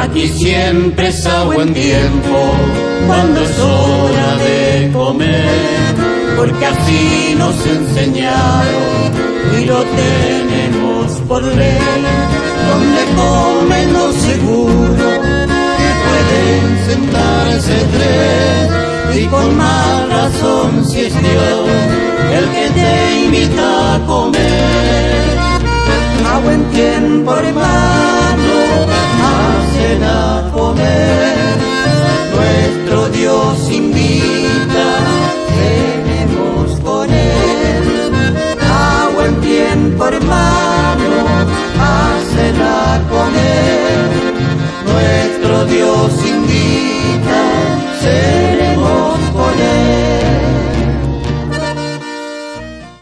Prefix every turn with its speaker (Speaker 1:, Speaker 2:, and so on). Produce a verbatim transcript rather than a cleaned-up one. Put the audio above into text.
Speaker 1: Aquí siempre es a buen tiempo cuando es hora de comer, porque así nos enseñaron y lo tenemos por ley. Donde comen lo seguro que pueden sentarse tres, y con más razón si es Dios el que te invita a comer. A buen tiempo, hermano, hacen a comer. Nuestro Dios invita, tenemos con él. A buen tiempo, hermano.